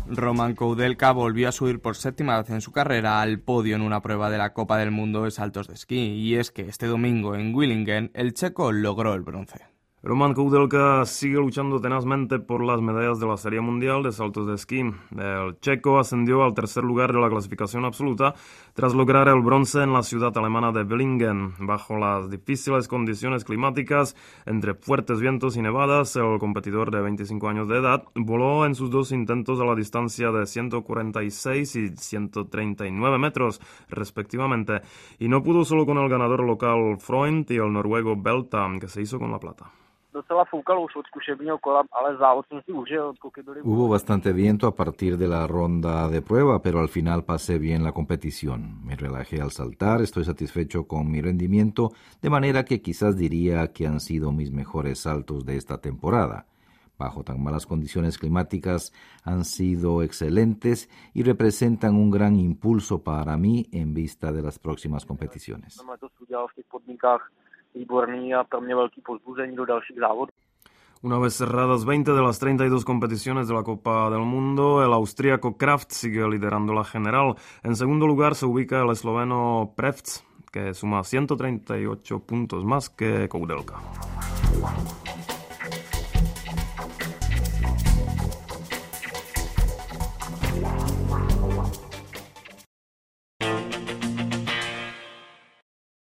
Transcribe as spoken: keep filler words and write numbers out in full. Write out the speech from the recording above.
Roman Koudelka volvió a subir por séptima vez en su carrera al podio en una prueba de la Copa del Mundo de saltos de esquí, y es que este domingo en Willingen el checo logró el bronce. Roman Koudelka sigue luchando tenazmente por las medallas de la Serie Mundial de Saltos de Esquí. El checo ascendió al tercer lugar de la clasificación absoluta tras lograr el bronce en la ciudad alemana de Willingen. Bajo las difíciles condiciones climáticas, entre fuertes vientos y nevadas, el competidor de veinticinco años de edad voló en sus dos intentos a la distancia de ciento cuarenta y seis y ciento treinta y nueve metros, respectivamente, y no pudo solo con el ganador local Freund y el noruego Belta, que se hizo con la plata. Hubo bastante viento a partir de la ronda de prueba, pero al final pasé bien la competición. Me relajé al saltar, estoy satisfecho con mi rendimiento, de manera que quizás diría que han sido mis mejores saltos de esta temporada. Bajo tan malas condiciones climáticas han sido excelentes y representan un gran impulso para mí en vista de las próximas competiciones. Una vez cerradas veinte de las treinta y dos competiciones de la Copa del Mundo, el austríaco Kraft sigue liderando la general. En segundo lugar se ubica el esloveno Prevc, que suma ciento treinta y ocho puntos más que Koudelka.